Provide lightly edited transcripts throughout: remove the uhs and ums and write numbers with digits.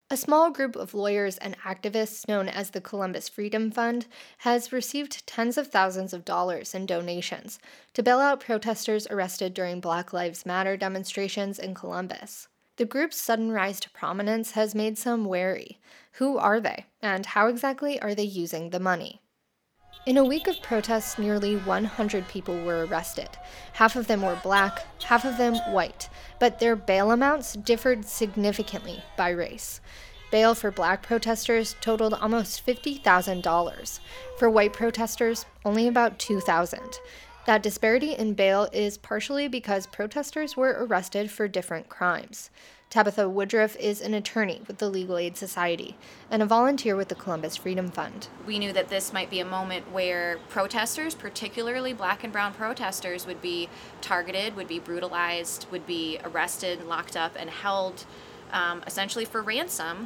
A small group of lawyers and activists known as the Columbus Freedom Fund has received tens of thousands of dollars in donations to bail out protesters arrested during Black Lives Matter demonstrations in Columbus. The group's sudden rise to prominence has made some wary. Who are they, and how exactly are they using the money? In a week of protests, nearly 100 people were arrested. Half of them were black, half of them white, but their bail amounts differed significantly by race. Bail for black protesters totaled almost $50,000. For white protesters, only about $2,000. That disparity in bail is partially because protesters were arrested for different crimes. Tabitha Woodruff is an attorney with the Legal Aid Society and a volunteer with the Columbus Freedom Fund. We knew that this might be a moment where protesters, particularly black and brown protesters, would be targeted, would be brutalized, would be arrested, locked up, and held essentially for ransom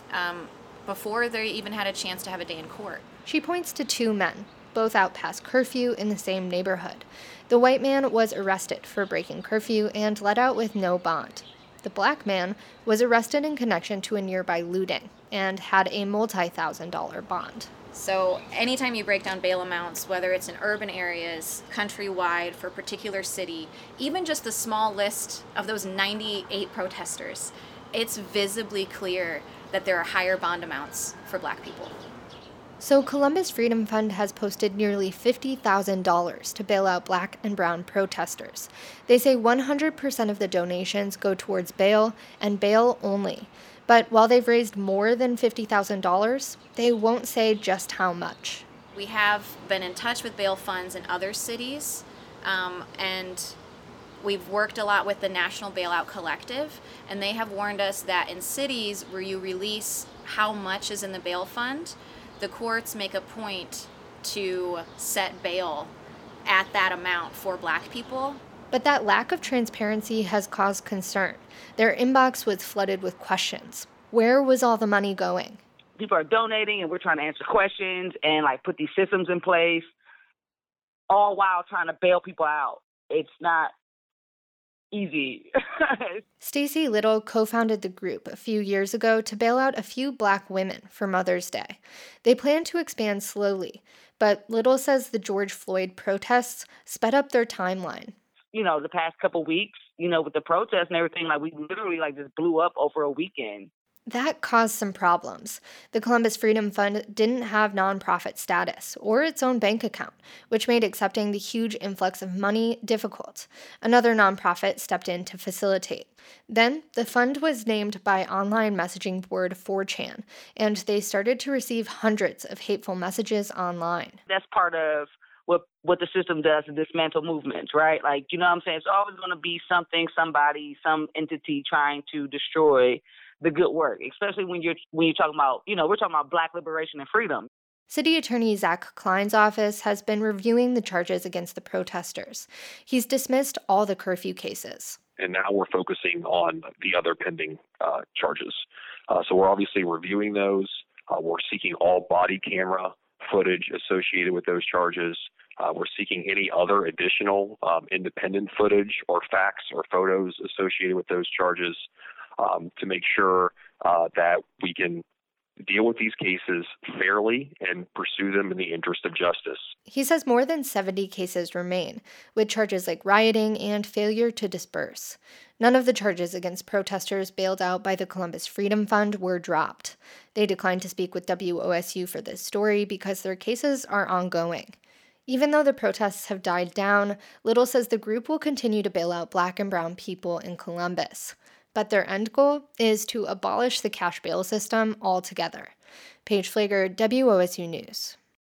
before they even had a chance to have a day in court. She points to two men, both out past curfew in the same neighborhood. The white man was arrested for breaking curfew and let out with no bond. The black man was arrested in connection to a nearby looting and had a multi-$1,000 bond. So anytime you break down bail amounts, whether it's in urban areas, countrywide, for a particular city, even just the small list of those 98 protesters, it's visibly clear that there are higher bond amounts for black people. So Columbus Freedom Fund has posted nearly $50,000 to bail out black and brown protesters. They say 100% of the donations go towards bail and bail only. But while they've raised more than $50,000, they won't say just how much. We have been in touch with bail funds in other cities, and we've worked a lot with the National Bailout Collective, and they have warned us that in cities where you release how much is in the bail fund, the courts make a point to set bail at that amount for black people. But that lack of transparency has caused concern. Their inbox was flooded with questions. Where was all the money going? People are donating, and we're trying to answer questions and put these systems in place, all while trying to bail people out. It's not easy. Stacey Little co-founded the group a few years ago to bail out a few black women for Mother's Day. They plan to expand slowly, but Little says the George Floyd protests sped up their timeline. The past couple weeks, with the protests and everything, we literally just blew up over a weekend. That caused some problems. The Columbus Freedom Fund didn't have nonprofit status or its own bank account, which made accepting the huge influx of money difficult. Another nonprofit stepped in to facilitate. Then, the fund was named by online messaging board 4chan, and they started to receive hundreds of hateful messages online. That's part of what the system does to dismantle movements, right? You know what I'm saying? It's always going to be something, somebody, some entity trying to destroy the good work, especially when you're talking about, we're talking about black liberation and freedom. City Attorney Zach Klein's office has been reviewing the charges against the protesters. He's dismissed all the curfew cases. And now we're focusing on the other pending charges. So we're obviously reviewing those. We're seeking all body camera footage associated with those charges. We're seeking any other additional independent footage or facts or photos associated with those charges to make sure that we can deal with these cases fairly and pursue them in the interest of justice. He says more than 70 cases remain, with charges like rioting and failure to disperse. None of the charges against protesters bailed out by the Columbus Freedom Fund were dropped. They declined to speak with WOSU for this story because their cases are ongoing. Even though the protests have died down, Little says the group will continue to bail out black and brown people in Columbus. But their end goal is to abolish the cash bail system altogether. Paige Flager, WOSU News.